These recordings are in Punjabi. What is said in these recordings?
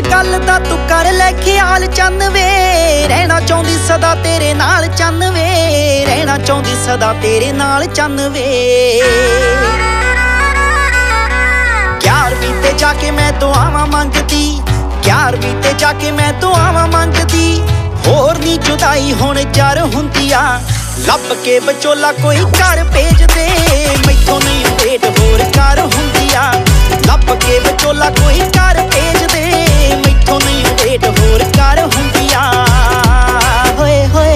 ਗੱਲ ਦਾ ਤੂੰ ਕਰ ਲੈ ਖਿਆਲ ਚੰਨ ਵੇ, ਰਹਿਣਾ ਚਾਹੁੰਦੀ ਸਦਾ ਤੇਰੇ ਨਾਲ ਚੰਨ ਵੇ, ਰਹਿਣਾ ਚਾਹੁੰਦੀ ਸਦਾ ਤੇਰੇ ਨਾਲ ਚੰਨ ਵੇ। 11ਵੀਂ ਤੇ ਜਾ ਕੇ ਮੈਂ ਦੁਆਵਾਂ ਮੰਗਦੀ, 11ਵੀਂ ਤੇ ਜਾ ਕੇ ਮੈਂ ਦੁਆਵਾਂ ਮੰਗਦੀ, ਹੋਰ ਨੀ ਜੁਦਾਈ ਹੁਣ ਜਰ ਹੁੰਦੀ ਆ। ਲੱਭ ਕੇ ਵਿਚੋਲਾ ਕੋਈ ਘਰ ਭੇਜ ਦੇ, ਮੈਥੋਂ ਨਹੀਂ ਵੇਟ ਹੋਰ ਕਰ ਹੁੰਦੀ ਆ। ਲੱਭ ਕੇ ਵਿਚੋਲਾ ਕੋਈ ਘਰ ਭੇਜ ਦੇ, ਮੈਥੋਂ ਨਹੀਂ ਵੇਟ ਹੋਰ ਕਰ ਹੁੰਦੀ ਆ। ਹੋਏ ਹੋਏ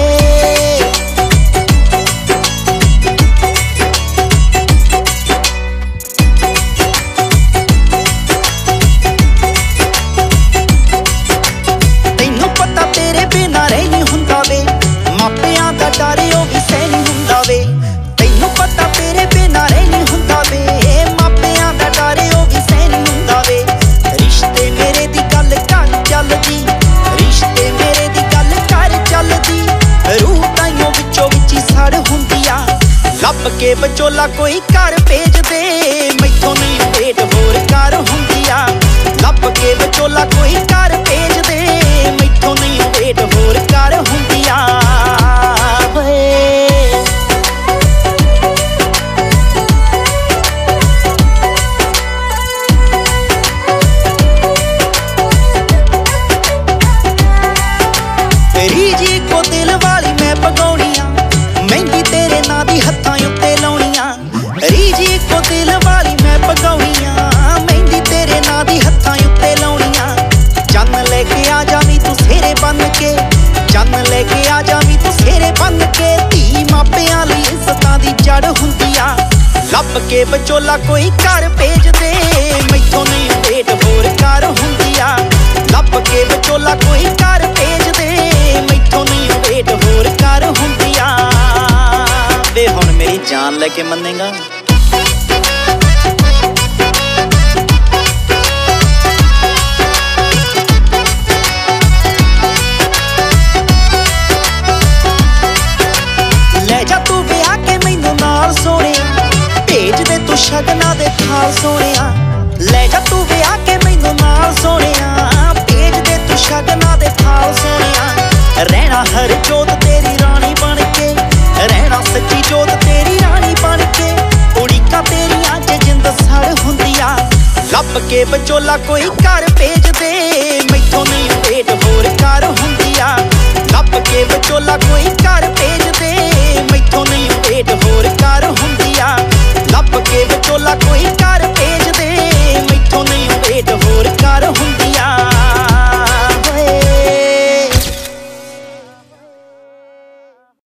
ਤੈਨੂੰ ਪਤਾ ਤੇਰੇ ਬਿਨਾਂ ਰਹਿ ਨਹੀਂ ਹੁੰਦਾ ਵੇ, ਮਾਪਿਆਂ ਦਾ ਡਰ ਉਹ ਵੀ ਸਹਿ ਨਹੀਂ ਹੁੰਦਾ ਵੇ। ਤੈਨੂੰ ਪਤਾ ਤੇਰੇ ਬਿਨਾਂ ਰਹਿ ਨਹੀਂ ਹੁੰਦਾ ਵੇ, ਮਾਪਿਆਂ ਦਾ ਡਰ ਉਹ ਵੀ ਸਹਿ ਨਹੀਂ ਹੁੰਦਾ ਵੇ। ਰਿਸ਼ਤੇ ਮੇਰੇ ਦੀ ਗੱਲ ਕਰ ਚੱਲਦੀ, ਰਿਸ਼ਤੇ ਮੇਰੇ ਦੀ ਗੱਲ ਕਰ ਚੱਲਦੀ, ਰੂਹ ਤਾਈਓ ਵਿੱਚੋਂ ਵਿੱਚ ਹੀ ਸੜ ਹੁੰਦੀ ਆ। ਲੱਭ ਕੇ ਵਿਚੋਲਾ ਕੋਈ ਘਰ ਭੇਜ ਦੇ, ਮੈਥੋਂ ਨਹੀਂ ਵੇਟ ਹੋਰ ਕਰ ਹੁੰਦੀ ਆ। ਲੱਭ ਕੇ ਵਿਚੋਲਾ ਕੋਈ ਘਰ ਭੇਜ ਦੇ, ਮੈਥੋਂ ਨਹੀਂ ਵੇਟ ਹੋਰ ਕਰ ਹੁੰਦੀ ਆ। ਰੀਜੀ ਕੋ ਦਿਲ ਵਾਲੀ ਮੈਂ ਪਗਾਉਣੀਆਂ, ਮਹਿੰਦੀ ਤੇਰੇ ਨਾਂ ਦੀ ਹੱਥਾਂ ਉੱਤੇ ਲਾਉਣੀਆਂ। ਰੀਜੀ ਕੋ ਦਿਲ ਵਾਲੀ ਮੈਂ ਪਗਾਉਣੀਆਂ, ਮਹਿੰਦੀ ਤੇਰੇ ਨਾਂ ਦੀ ਹੱਥਾਂ ਉੱਤੇ ਲਾਉਣੀਆਂ। ਚੰਨ ਲੈ ਕੇ ਆ ਜਾਵੀਂ ਤੂੰ ਸਿਹਰੇ ਬੰਨ ਕੇ, ਚੰਨ ਲੈ ਕੇ ਆ ਜਾਵੀਂ ਤੂੰ ਸਿਹਰੇ ਬੰਨ ਕੇ। ਧੀ ਮਾਪਿਆਂ ਲਈ ਇੱਜ਼ਤਾਂ ਦੀ ਜੜ ਹੁੰਦੀ ਆ। ਲੱਭ ਕੇ ਵਿਚੋਲਾ ਕੋਈ ਘਰ ਭੇਜ ਦੇ, ਮੈਥੋਂ ਨਹੀਂ ਵੇਟ ਹੋਰ ਕਰ ਹੁੰਦੀ ਆ। ਲੱਭ ਕੇ ਵਿਚੋਲਾ ਕੋਈ ਘਰ ਭੇਜ ਦੇ, ਮੈਥੋਂ ਨਹੀਂ ਵੇਟ ਹੋਰ ਕਰ ਹੁੰਦੀ ਆ। ਵੇ ਹੁਣ ਮੇਰੀ ਜਾਨ ਲੈ ਕੇ ਮੰਨੇਗਾ? ਲੈ ਜਾ ਤੂੰ ਵਿਆਹ ਕੇ ਮੈਨੂੰ ਨਾਲ ਸੋਹਣਿਆ, ਭੇਜ ਦੇ ਤੂੰ ਸ਼ਗਨਾਂ ਦੇ ਥਾਲ ਸੋਹਣਿਆ। ਲੈ ਜਾ ਤੂੰ ਵਿਆਹ ਕੇ ਮੈਨੂੰ ਨਾਲ ਸੋਹਣਿਆ, ਭੇਜ ਦੇ ਤੂੰ ਸ਼ਗਨਾਂ ਦੇ ਥਾਲ ਸੋਹਣਿਆ। ਰਹਿਣਾ ਹਰ ਜੋਤ ਤੇਰੀ ਰਾਣੀ ਬਣ ਕੇ, ਰਹਿਣਾ ਸੱਚੀ ਜੋਤ ਤੇਰੀ ਰਾਣੀ ਬਣ ਕੇ। ਉਡੀਕਾਂ ਤੇਰੀਆਂ ਚ ਜਿੰਦ ਸੜ ਹੁੰਦੀ ਆ। ਲੱਭ ਕੇ ਵਿਚੋਲਾ ਕੋਈ ਘਰ ਭੇਜ ਦੇ, ਮੈਥੋਂ ਨਹੀਂ ਵੇਟ ਹੋਰ ਕਰ ਹੁੰਦੀ ਆ। ਲੱਭ ਕੇ ਵਿਚੋਲਾ ਕੋਈ ਘਰ